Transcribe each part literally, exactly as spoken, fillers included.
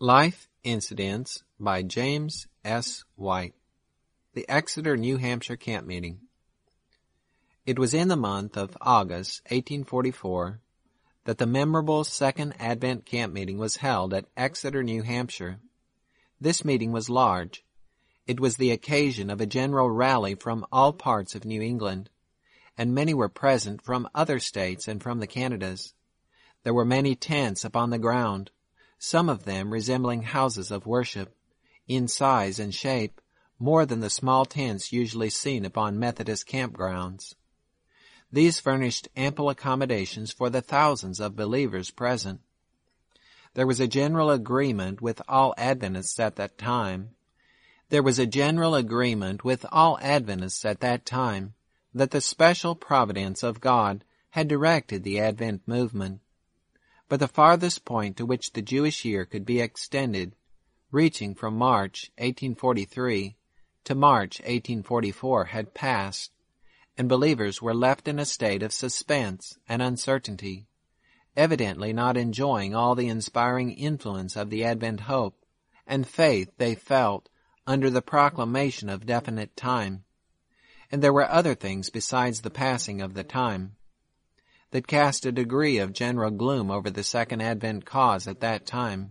Life Incidents by James S. White. The Exeter, New Hampshire Camp Meeting. It was in the month of August, eighteen forty-four, that the memorable Second Advent Camp Meeting was held at Exeter, New Hampshire. This meeting was large. It was the occasion of a general rally from all parts of New England, and many were present from other states and from the Canadas. There were many tents upon the ground, some of them resembling houses of worship, in size and shape more than the small tents usually seen upon Methodist campgrounds. These furnished ample accommodations for the thousands of believers present. There was a general agreement with all Adventists at that time. There was a general agreement with all Adventists at that time that the special providence of God had directed the Advent movement. But the farthest point to which the Jewish year could be extended, reaching from March eighteen forty-three to March eighteen forty-four, had passed, and believers were left in a state of suspense and uncertainty, evidently not enjoying all the inspiring influence of the Advent hope and faith they felt under the proclamation of definite time. And there were other things besides the passing of the time that cast a degree of general gloom over the Second Advent cause at that time.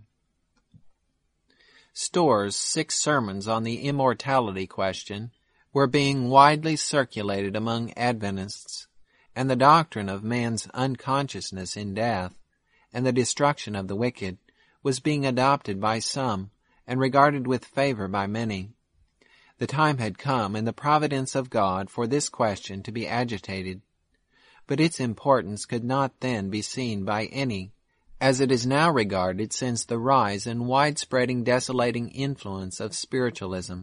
Storr's six sermons on the immortality question were being widely circulated among Adventists, and the doctrine of man's unconsciousness in death and the destruction of the wicked was being adopted by some and regarded with favor by many. The time had come in the providence of God for this question to be agitated, but its importance could not then be seen by any, as it is now regarded since the rise and widespreading desolating influence of spiritualism.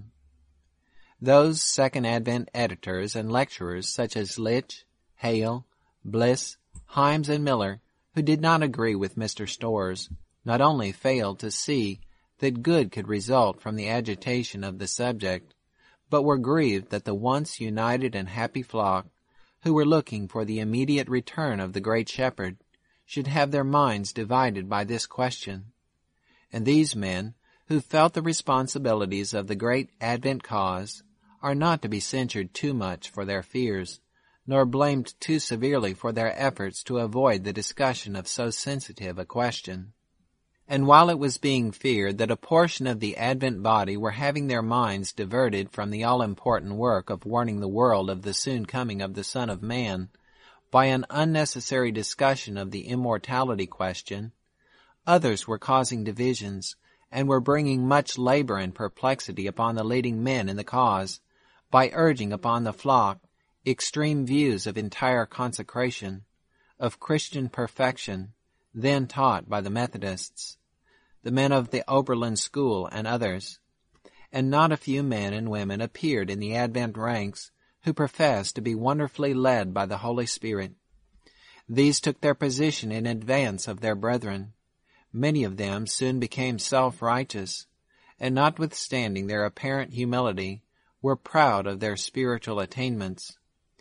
Those Second Advent editors and lecturers such as Litch, Hale, Bliss, Himes, and Miller, who did not agree with Mister Storrs, not only failed to see that good could result from the agitation of the subject, but were grieved that the once united and happy flock, who were looking for the immediate return of the great Shepherd, should have their minds divided by this question. And these men, who felt the responsibilities of the great Advent cause, are not to be censured too much for their fears, nor blamed too severely for their efforts to avoid the discussion of so sensitive a question. And while it was being feared that a portion of the Advent body were having their minds diverted from the all-important work of warning the world of the soon coming of the Son of Man by an unnecessary discussion of the immortality question, others were causing divisions and were bringing much labor and perplexity upon the leading men in the cause by urging upon the flock extreme views of entire consecration, of Christian perfection, then taught by the Methodists, the men of the Oberlin School, and others. And not a few men and women appeared in the Advent ranks who professed to be wonderfully led by the Holy Spirit. These took their position in advance of their brethren. Many of them soon became self-righteous, and notwithstanding their apparent humility, were proud of their spiritual attainments.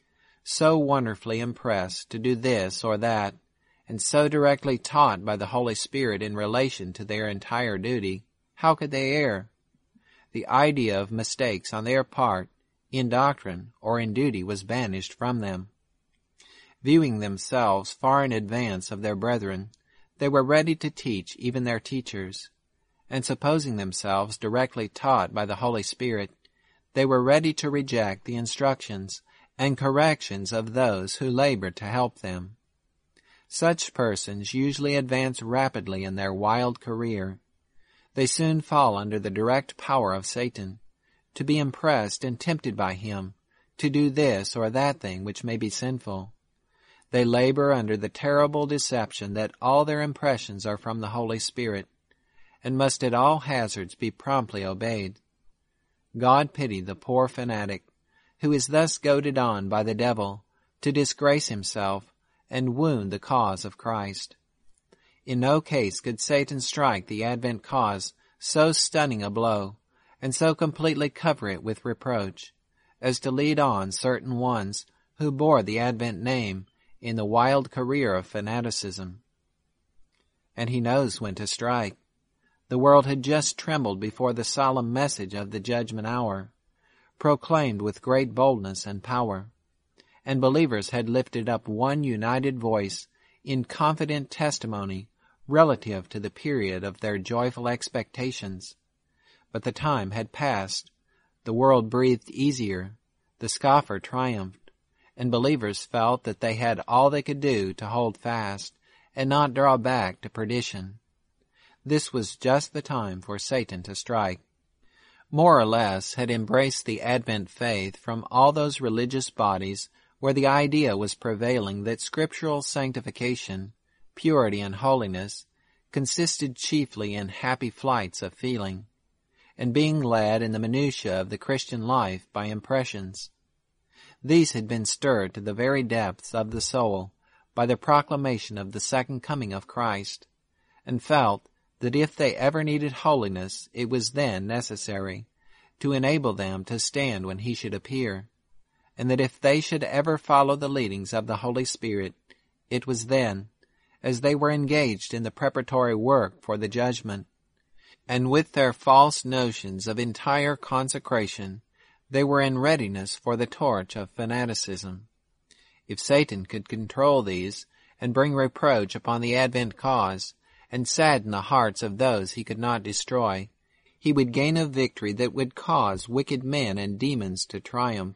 So wonderfully impressed to do this or that, and so directly taught by the Holy Spirit in relation to their entire duty, how could they err? The idea of mistakes on their part, in doctrine or in duty, was banished from them. Viewing themselves far in advance of their brethren, they were ready to teach even their teachers, and supposing themselves directly taught by the Holy Spirit, they were ready to reject the instructions and corrections of those who labored to help them. Such persons usually advance rapidly in their wild career. They soon fall under the direct power of Satan, to be impressed and tempted by him, to do this or that thing which may be sinful. They labor under the terrible deception that all their impressions are from the Holy Spirit, and must at all hazards be promptly obeyed. God pity the poor fanatic, who is thus goaded on by the devil to disgrace himself and wound the cause of Christ. In no case could Satan strike the Advent cause so stunning a blow, and so completely cover it with reproach, as to lead on certain ones who bore the Advent name in the wild career of fanaticism. And he knows when to strike. The world had just trembled before the solemn message of the judgment hour, proclaimed with great boldness and power, and believers had lifted up one united voice in confident testimony relative to the period of their joyful expectations. But the time had passed, the world breathed easier, the scoffer triumphed, and believers felt that they had all they could do to hold fast and not draw back to perdition. This was just the time for Satan to strike. More or less had embraced the Advent faith from all those religious bodies where the idea was prevailing that scriptural sanctification, purity, and holiness consisted chiefly in happy flights of feeling, and being led in the minutiae of the Christian life by impressions. These had been stirred to the very depths of the soul by the proclamation of the second coming of Christ, and felt that if they ever needed holiness, it was then necessary to enable them to stand when he should appear, and that if they should ever follow the leadings of the Holy Spirit, it was then, as they were engaged in the preparatory work for the judgment, and with their false notions of entire consecration, they were in readiness for the torch of fanaticism. If Satan could control these and bring reproach upon the Advent cause, and sadden the hearts of those he could not destroy, he would gain a victory that would cause wicked men and demons to triumph.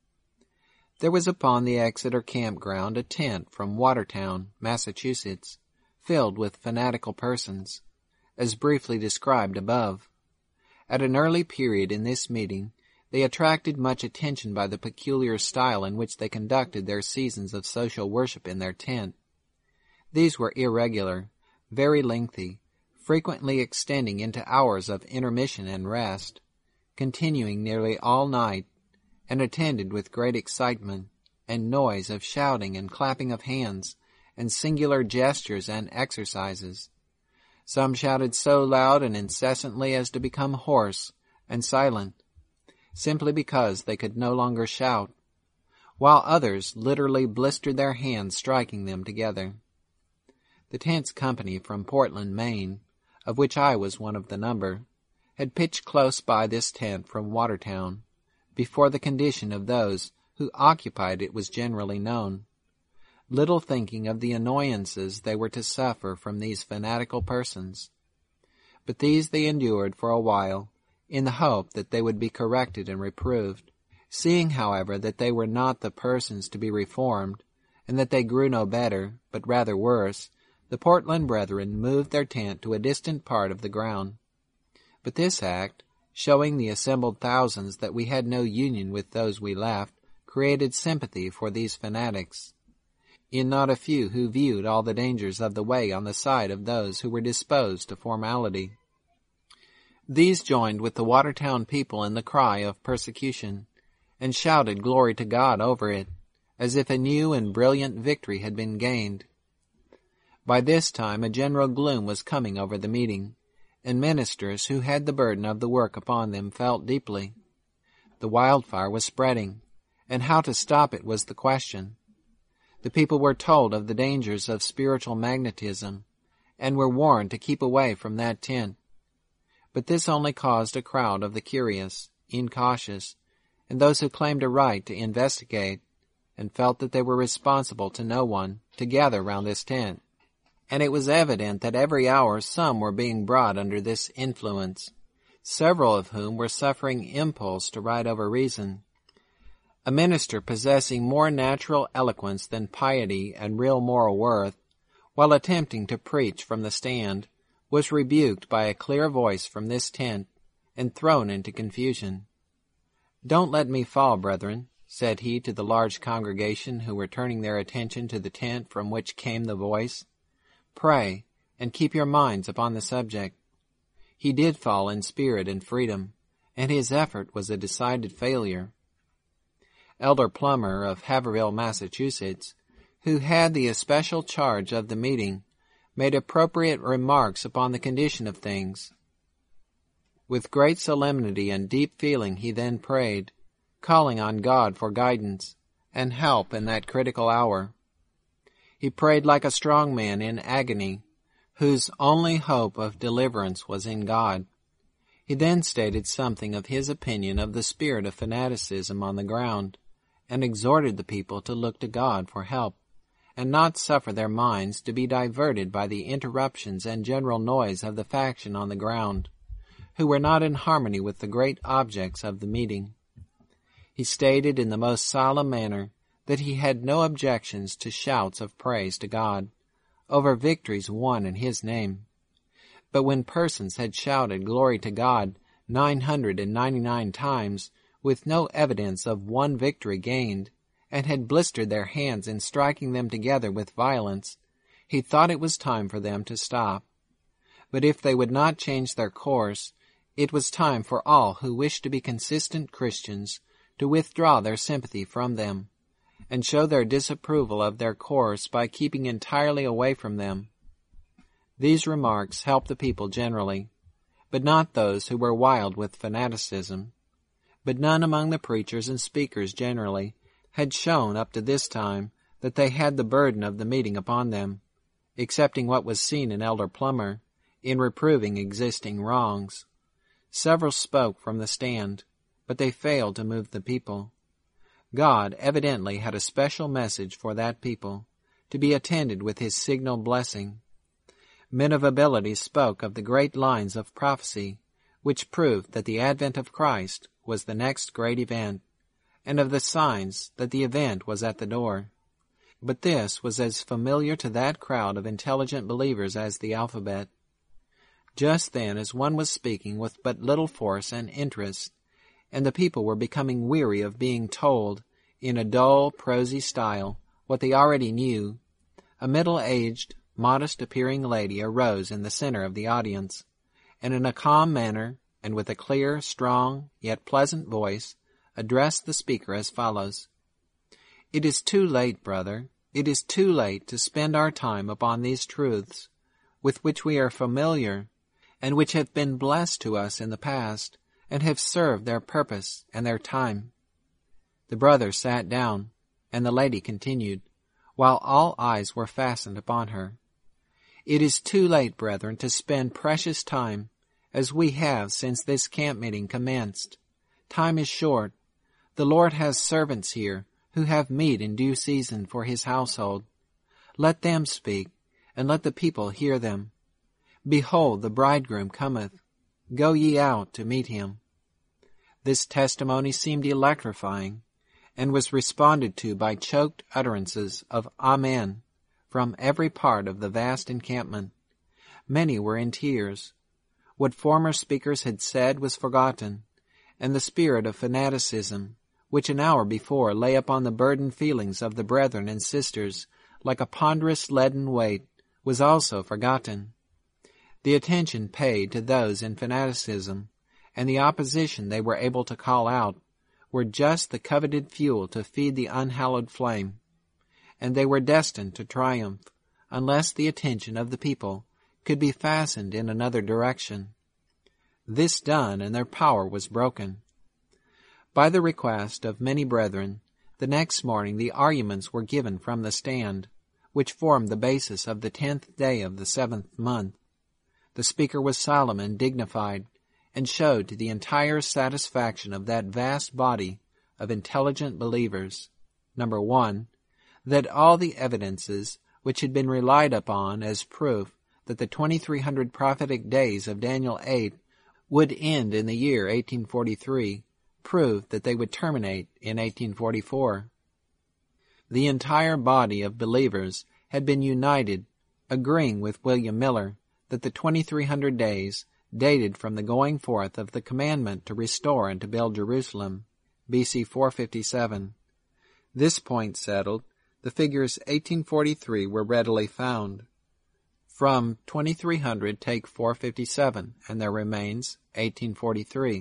There was upon the Exeter campground a tent from Watertown, Massachusetts, filled with fanatical persons, as briefly described above. At an early period in this meeting, they attracted much attention by the peculiar style in which they conducted their seasons of social worship in their tent. These were irregular, very lengthy, frequently extending into hours of intermission and rest, continuing nearly all night, and attended with great excitement, and noise of shouting and clapping of hands, and singular gestures and exercises. Some shouted so loud and incessantly as to become hoarse and silent, simply because they could no longer shout, while others literally blistered their hands striking them together. The tent's company from Portland, Maine, of which I was one of the number, had pitched close by this tent from Watertown, before the condition of those who occupied it was generally known, little thinking of the annoyances they were to suffer from these fanatical persons. But these they endured for a while, in the hope that they would be corrected and reproved. Seeing, however, that they were not the persons to be reformed, and that they grew no better, but rather worse, the Portland brethren moved their tent to a distant part of the ground. But this act, showing the assembled thousands that we had no union with those we left, created sympathy for these fanatics, in not a few who viewed all the dangers of the way on the side of those who were disposed to formality. These joined with the Watertown people in the cry of persecution, and shouted glory to God over it, as if a new and brilliant victory had been gained. By this time a general gloom was coming over the meeting, and ministers who had the burden of the work upon them felt deeply. The wildfire was spreading, and how to stop it was the question. The people were told of the dangers of spiritual magnetism, and were warned to keep away from that tent. But this only caused a crowd of the curious, incautious, and those who claimed a right to investigate, and felt that they were responsible to no one, to gather round this tent. And it was evident that every hour some were being brought under this influence, several of whom were suffering impulse to ride over reason. A minister possessing more natural eloquence than piety and real moral worth, while attempting to preach from the stand, was rebuked by a clear voice from this tent, and thrown into confusion. "Don't let me fall, brethren," said he to the large congregation who were turning their attention to the tent from which came the voice. "Pray, and keep your minds upon the subject." He did fall in spirit and freedom, and his effort was a decided failure. Elder Plummer of Haverhill, Massachusetts, who had the especial charge of the meeting, made appropriate remarks upon the condition of things. With great solemnity and deep feeling he then prayed, calling on God for guidance and help in that critical hour. He prayed like a strong man in agony, whose only hope of deliverance was in God. He then stated something of his opinion of the spirit of fanaticism on the ground, and exhorted the people to look to God for help, and not suffer their minds to be diverted by the interruptions and general noise of the faction on the ground, who were not in harmony with the great objects of the meeting. He stated in the most solemn manner that he had no objections to shouts of praise to God over victories won in his name. But when persons had shouted glory to God nine hundred and ninety-nine times with no evidence of one victory gained, and had blistered their hands in striking them together with violence, he thought it was time for them to stop. But if they would not change their course, it was time for all who wished to be consistent Christians to withdraw their sympathy from them, and show their disapproval of their course by keeping entirely away from them. These remarks helped the people generally, but not those who were wild with fanaticism. But none among the preachers and speakers generally had shown up to this time that they had the burden of the meeting upon them, excepting what was seen in Elder Plummer, in reproving existing wrongs. Several spoke from the stand, but they failed to move the people. God evidently had a special message for that people, to be attended with his signal blessing. Men of ability spoke of the great lines of prophecy, which proved that the advent of Christ was the next great event, and of the signs that the event was at the door. But this was as familiar to that crowd of intelligent believers as the alphabet. Just then, as one was speaking with but little force and interest, and the people were becoming weary of being told, in a dull, prosy style, what they already knew, a middle-aged, modest-appearing lady arose in the center of the audience, and in a calm manner, and with a clear, strong, yet pleasant voice, addressed the speaker as follows. "It is too late, brother, it is too late to spend our time upon these truths, with which we are familiar, and which have been blessed to us in the past, and have served their purpose and their time." The brother sat down, and the lady continued, while all eyes were fastened upon her. "It is too late, brethren, to spend precious time, as we have since this camp meeting commenced. Time is short. The Lord has servants here, who have meat in due season for his household. Let them speak, and let the people hear them. Behold, the bridegroom cometh. Go ye out to meet him." This testimony seemed electrifying, and was responded to by choked utterances of Amen from every part of the vast encampment. Many were in tears. What former speakers had said was forgotten, and the spirit of fanaticism, which an hour before lay upon the burdened feelings of the brethren and sisters like a ponderous leaden weight, was also forgotten. The attention paid to those in fanaticism, and the opposition they were able to call out, were just the coveted fuel to feed the unhallowed flame, and they were destined to triumph, unless the attention of the people could be fastened in another direction. This done, and their power was broken. By the request of many brethren, the next morning the arguments were given from the stand, which formed the basis of the tenth day of the seventh month. The speaker was solemn and dignified, and showed to the entire satisfaction of that vast body of intelligent believers, number one, that all the evidences which had been relied upon as proof that the twenty-three hundred prophetic days of Daniel eight would end in the year eighteen forty-three, proved that they would terminate in eighteen forty-four. The entire body of believers had been united, agreeing with William Miller that the twenty-three hundred days dated from the going forth of the commandment to restore and to build Jerusalem, B C four fifty-seven. This point settled, the figures eighteen forty-three were readily found. From twenty-three hundred take four fifty-seven, and there remains eighteen forty-three.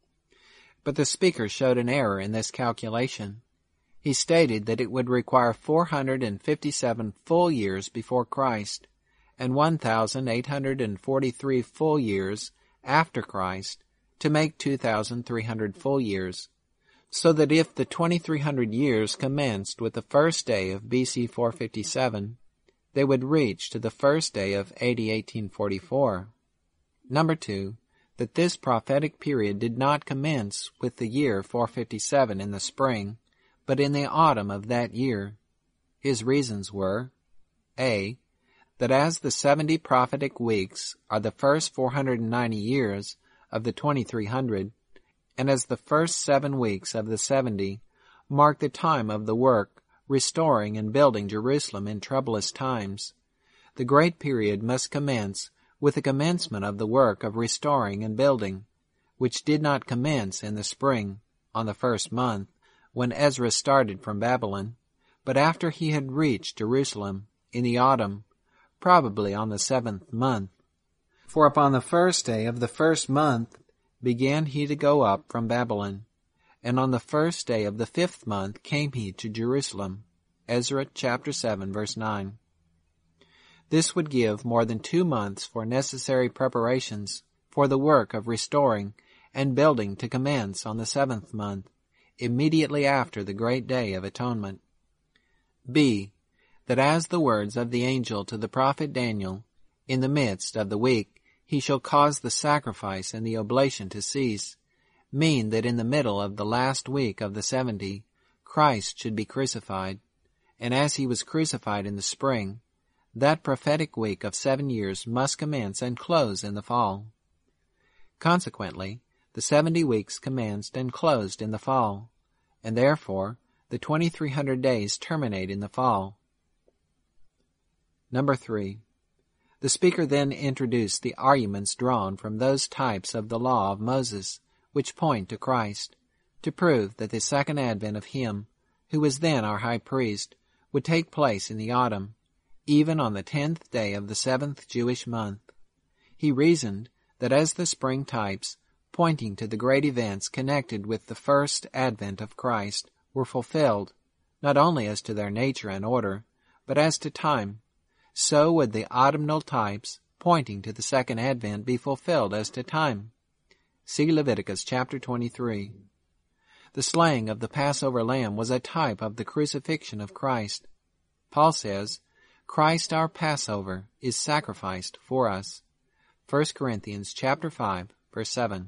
But the speaker showed an error in this calculation. He stated that it would require four hundred fifty-seven full years before Christ, and one thousand eight hundred forty-three full years after Christ to make two thousand three hundred full years, so that if the twenty-three hundred years commenced with the first day of B C four fifty-seven, they would reach to the first day of A D eighteen forty-four. Number two, that this prophetic period did not commence with the year four fifty-seven in the spring, but in the autumn of that year. His reasons were, A, that as the seventy prophetic weeks are the first four hundred ninety years of the twenty-three hundred, and as the first seven weeks of the seventy mark the time of the work restoring and building Jerusalem in troublous times, the great period must commence with the commencement of the work of restoring and building, which did not commence in the spring, on the first month, when Ezra started from Babylon, but after he had reached Jerusalem in the autumn, probably on the seventh month. For upon the first day of the first month began he to go up from Babylon, and on the first day of the fifth month came he to Jerusalem. Ezra chapter seven, verse nine. This would give more than two months for necessary preparations for the work of restoring and building to commence on the seventh month, immediately after the great day of atonement. B. That as the words of the angel to the prophet Daniel, in the midst of the week he shall cause the sacrifice and the oblation to cease, mean that in the middle of the last week of the seventy, Christ should be crucified, and as he was crucified in the spring, that prophetic week of seven years must commence and close in the fall. Consequently, the seventy weeks commenced and closed in the fall, and therefore the twenty-three hundred days terminate in the fall. Number three. The speaker then introduced the arguments drawn from those types of the law of Moses which point to Christ, to prove that the second advent of him, who was then our high priest, would take place in the autumn, even on the tenth day of the seventh Jewish month. He reasoned that as the spring types, pointing to the great events connected with the first advent of Christ, were fulfilled, not only as to their nature and order, but as to time, so would the autumnal types, pointing to the second advent, be fulfilled as to time. See Leviticus chapter twenty-three. The slaying of the Passover lamb was a type of the crucifixion of Christ. Paul says, Christ our Passover is sacrificed for us. First Corinthians chapter five, verse seven.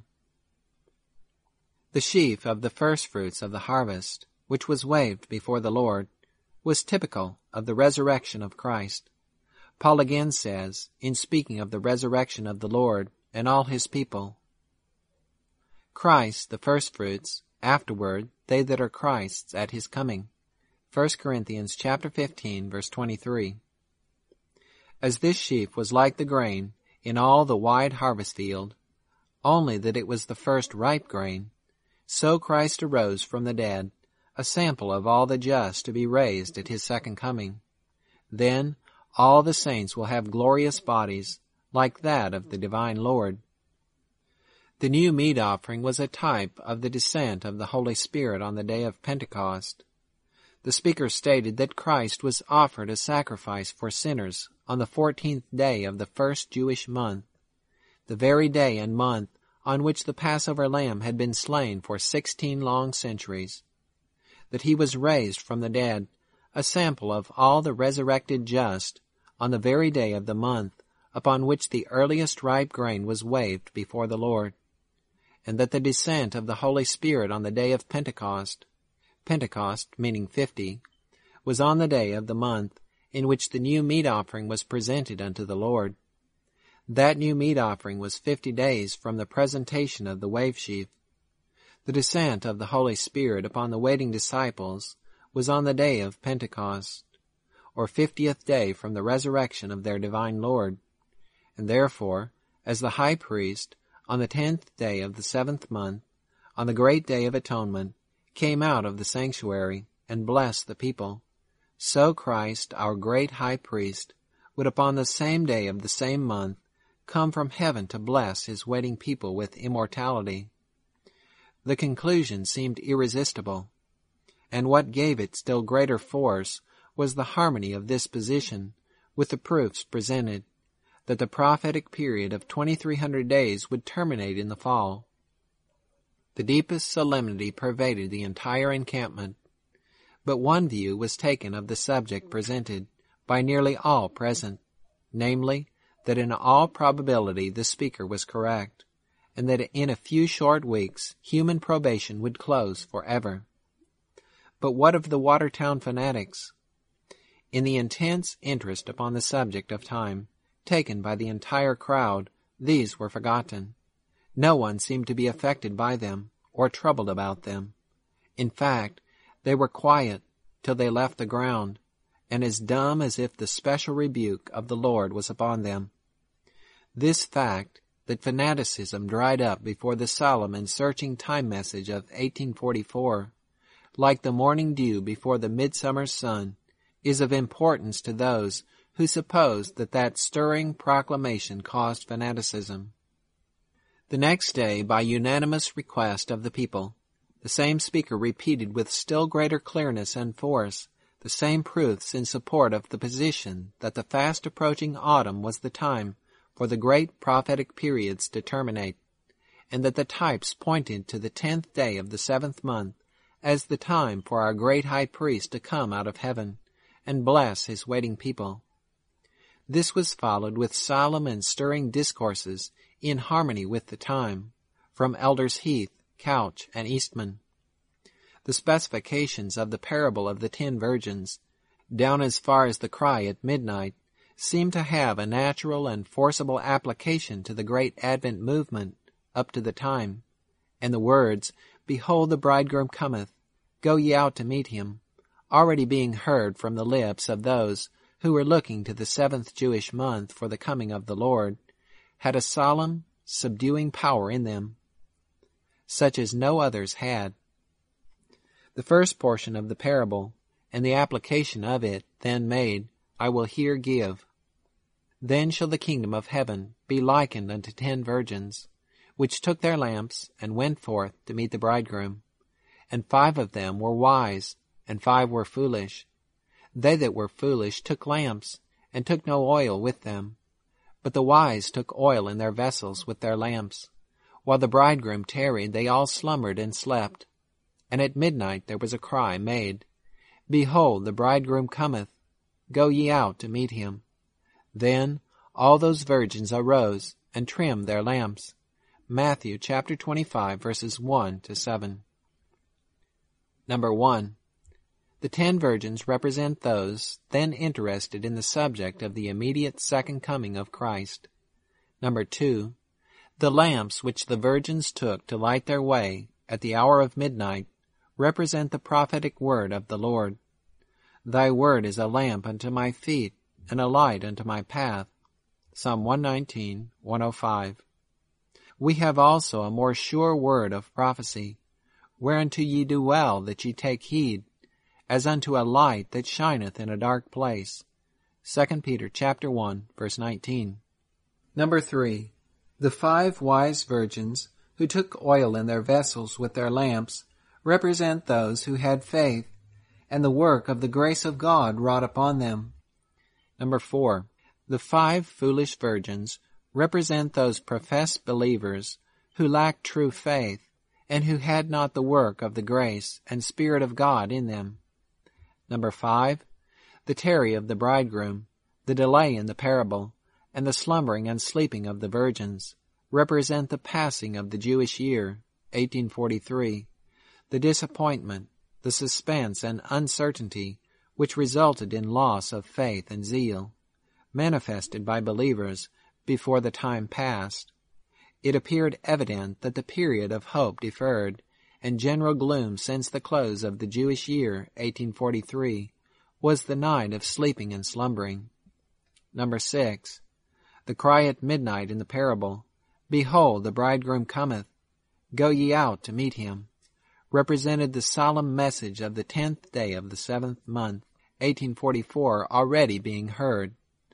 The sheaf of the firstfruits of the harvest, which was waved before the Lord, was typical of the resurrection of Christ. Paul again says, in speaking of the resurrection of the Lord and all his people, Christ the firstfruits, afterward they that are Christ's at his coming. First Corinthians chapter fifteen, verse twenty-three. As this sheaf was like the grain in all the wide harvest field, only that it was the first ripe grain, so Christ arose from the dead, a sample of all the just to be raised at his second coming. Then all the saints will have glorious bodies, like that of the divine Lord. The new meat offering was a type of the descent of the Holy Spirit on the day of Pentecost. The speaker stated that Christ was offered a sacrifice for sinners on the fourteenth day of the first Jewish month, the very day and month on which the Passover lamb had been slain for sixteen long centuries, that he was raised from the dead, a sample of all the resurrected just, on the very day of the month upon which the earliest ripe grain was waved before the Lord, and that the descent of the Holy Spirit on the day of Pentecost, Pentecost meaning fifty, was on the day of the month in which the new meat offering was presented unto the Lord. That new meat offering was fifty days from the presentation of the wave sheaf. The descent of the Holy Spirit upon the waiting disciples was on the day of Pentecost, or fiftieth day from the resurrection of their divine Lord, and therefore, as the high priest, on the tenth day of the seventh month, on the great day of atonement, came out of the sanctuary and blessed the people, so Christ, our great high priest, would upon the same day of the same month come from heaven to bless his waiting people with immortality. The conclusion seemed irresistible, and what gave it still greater force was the harmony of this position with the proofs presented, that the prophetic period of twenty-three hundred days would terminate in the fall. The deepest solemnity pervaded the entire encampment, but one view was taken of the subject presented by nearly all present, namely, that in all probability the speaker was correct, and that in a few short weeks human probation would close forever. But what of the Watertown fanatics? In the intense interest upon the subject of time taken by the entire crowd, these were forgotten. No one seemed to be affected by them or troubled about them. In fact, they were quiet till they left the ground, and as dumb as if the special rebuke of the Lord was upon them. This fact, that fanaticism dried up before the solemn and searching time message of eighteen forty-four, like the morning dew before the midsummer sun, is of importance to those who suppose that that stirring proclamation caused fanaticism. The next day, by unanimous request of the people, the same speaker repeated with still greater clearness and force the same proofs in support of the position that the fast approaching autumn was the time for the great prophetic periods to terminate, and that the types pointed to the tenth day of the seventh month as the time for our great high priest to come out of heaven and bless his waiting people. This was followed with solemn and stirring discourses in harmony with the time, from Elders Heath, Couch, and Eastman. The specifications of the parable of the ten virgins, down as far as the cry at midnight, seem to have a natural and forcible application to the great Advent movement up to the time, and the words, "Behold, the bridegroom cometh, go ye out to meet him," already being heard from the lips of those who were looking to the seventh Jewish month for the coming of the Lord, had a solemn, subduing power in them, such as no others had. The first portion of the parable, and the application of it then made, I will here give. Then shall the kingdom of heaven be likened unto ten virgins, which took their lamps and went forth to meet the bridegroom. And five of them were wise, and five were foolish. They that were foolish took lamps, and took no oil with them. But the wise took oil in their vessels with their lamps. While the bridegroom tarried, they all slumbered and slept. And at midnight there was a cry made, Behold, the bridegroom cometh, go ye out to meet him. Then all those virgins arose and trimmed their lamps. Matthew chapter twenty-five, verses one to seven. Number one. The ten virgins represent those then interested in the subject of the immediate second coming of Christ. Number two. The lamps which the virgins took to light their way at the hour of midnight represent the prophetic word of the Lord. Thy word is a lamp unto my feet, and a light unto my path. Psalm one nineteen, one oh five. We have also a more sure word of prophecy, whereunto ye do well that ye take heed, as unto a light that shineth in a dark place. Second Peter chapter one, verse nineteen. Number three. The five wise virgins who took oil in their vessels with their lamps represent those who had faith, and the work of the grace of God wrought upon them. Number four. The five foolish virgins represent those professed believers who lacked true faith, and who had not the work of the grace and Spirit of God in them. Number five. The tarry of the bridegroom, the delay in the parable, and the slumbering and sleeping of the virgins represent the passing of the Jewish year, eighteen forty-three, the disappointment, the suspense and uncertainty which resulted in loss of faith and zeal, manifested by believers before the time passed. It appeared evident that the period of hope deferred and general gloom since the close of the Jewish year, eighteen forty-three, was the night of sleeping and slumbering. Number six. The cry at midnight in the parable, Behold, the bridegroom cometh, go ye out to meet him, represented the solemn message of the tenth day of the seventh month, eighteen forty-four, already being heard.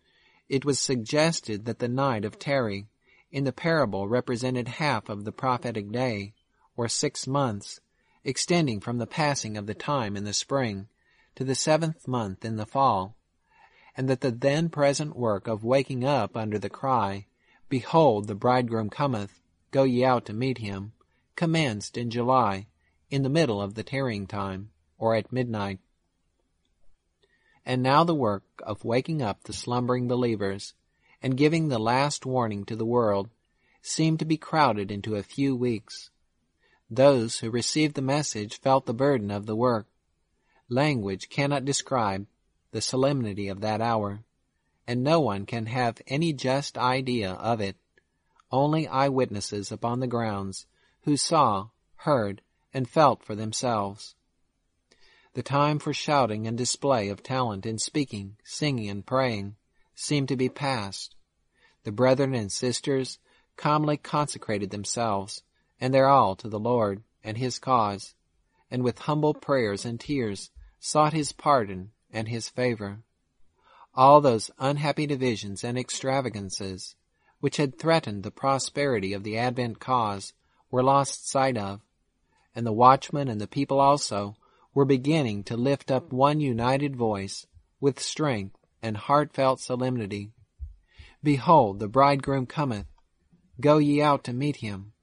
It was suggested that the night of tarry in the parable represented half of the prophetic day, or six months, extending from the passing of the time in the spring to the seventh month in the fall, and that the then present work of waking up under the cry, Behold, the bridegroom cometh, go ye out to meet him, commenced in July, in the middle of the tarrying time, or at midnight. and now the work of waking up the slumbering believers and giving the last warning to the world seemed to be crowded into a few weeks. Those who received the message felt the burden of the work. Language cannot describe the solemnity of that hour, and no one can have any just idea of it. Only eyewitnesses upon the grounds who saw, heard, and felt for themselves. The time for shouting and display of talent in speaking, singing, and praying seemed to be past. The brethren and sisters calmly consecrated themselves and their all to the Lord and his cause, and with humble prayers and tears sought his pardon and his favor. All those unhappy divisions and extravagances which had threatened the prosperity of the Advent cause were lost sight of, and the watchmen and the people also were beginning to lift up one united voice with strength and heartfelt solemnity. Behold, the bridegroom cometh. Go ye out to meet him.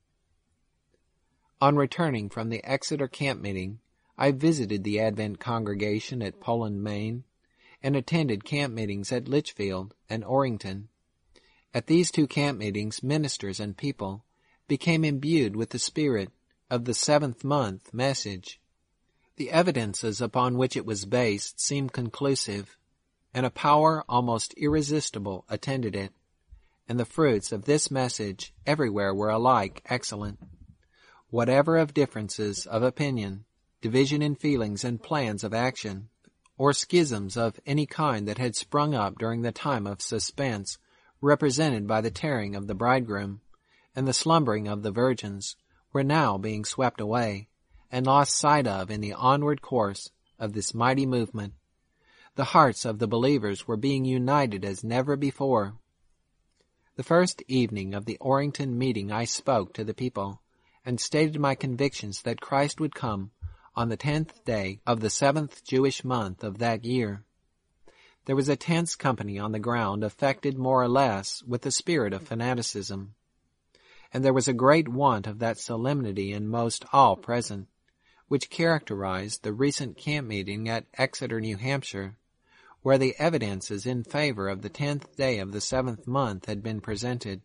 On returning from the Exeter camp meeting, I visited the Advent congregation at Poland, Maine, and attended camp meetings at Litchfield and Orrington. At these two camp meetings, ministers and people became imbued with the spirit of the seventh month message. The evidences upon which it was based seemed conclusive, and a power almost irresistible attended it, and the fruits of this message everywhere were alike excellent. Whatever of differences of opinion, division in feelings and plans of action, or schisms of any kind that had sprung up during the time of suspense represented by the tarrying of the bridegroom and the slumbering of the virgins, were now being swept away and lost sight of in the onward course of this mighty movement. The hearts of the believers were being united as never before. The first evening of the Orrington meeting I spoke to the people, and stated my convictions that Christ would come on the tenth day of the seventh Jewish month of that year. There was a tense company on the ground affected more or less with the spirit of fanaticism, and there was a great want of that solemnity in most all present, which characterized the recent camp meeting at Exeter, New Hampshire, where the evidences in favor of the tenth day of the seventh month had been presented.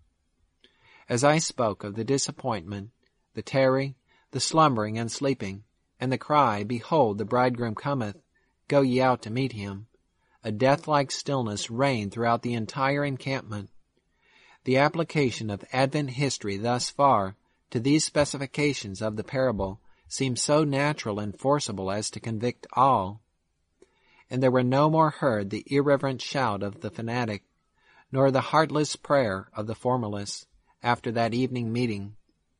As I spoke of the disappointment, the tarry, the slumbering and sleeping, and the cry, Behold, the bridegroom cometh, go ye out to meet him, a death-like stillness reigned throughout the entire encampment. The application of Advent history thus far to these specifications of the parable seemed so natural and forcible as to convict all. And there were no more heard the irreverent shout of the fanatic, nor the heartless prayer of the formalist, after that evening meeting.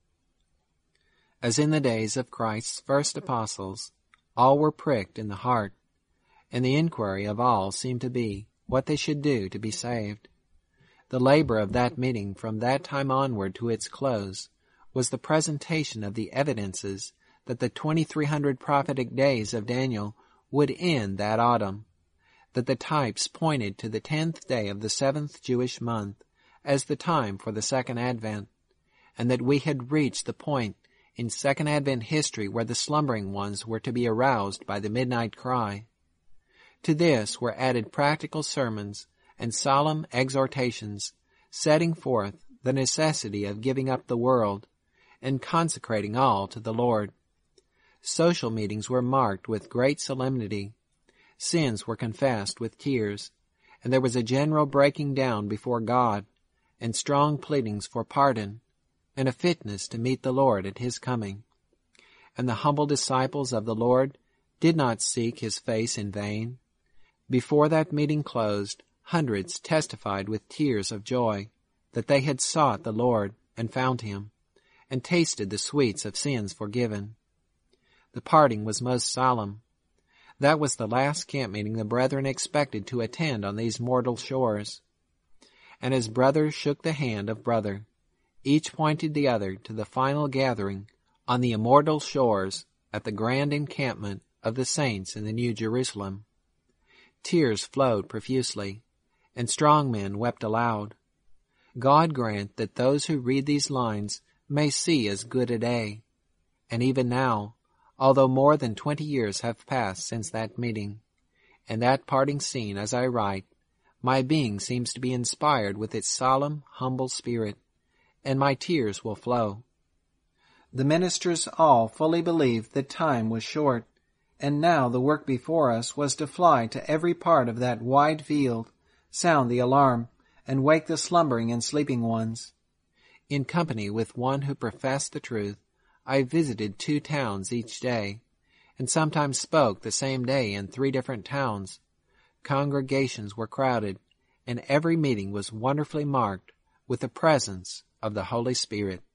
As in the days of Christ's first apostles, all were pricked in the heart, and the inquiry of all seemed to be what they should do to be saved. The labor of that meeting from that time onward to its close was the presentation of the evidences that the twenty-three hundred prophetic days of Daniel would end that autumn, that the types pointed to the tenth day of the seventh Jewish month as the time for the second Advent, and that we had reached the point in second Advent history where the slumbering ones were to be aroused by the midnight cry. To this were added practical sermons and solemn exhortations, setting forth the necessity of giving up the world and consecrating all to the Lord. Social meetings were marked with great solemnity. Sins were confessed with tears, and there was a general breaking down before God, and strong pleadings for pardon, and a fitness to meet the Lord at his coming. And the humble disciples of the Lord did not seek his face in vain. Before that meeting closed, hundreds testified with tears of joy that they had sought the Lord and found him, and tasted the sweets of sins forgiven. The parting was most solemn. That was the last camp meeting the brethren expected to attend on these mortal shores. And as brother shook the hand of brother, each pointed the other to the final gathering on the immortal shores at the grand encampment of the saints in the New Jerusalem. Tears flowed profusely, and strong men wept aloud. God grant that those who read these lines may see as good a day. And even now, although more than twenty years have passed since that meeting, and that parting scene as I write, my being seems to be inspired with its solemn, humble spirit, and my tears will flow. The ministers all fully believed that time was short, and now the work before us was to fly to every part of that wide field, sound the alarm, and wake the slumbering and sleeping ones. In company with one who professed the truth, I visited two towns each day, and sometimes spoke the same day in three different towns. Congregations were crowded, and every meeting was wonderfully marked with the presence of the Holy Spirit.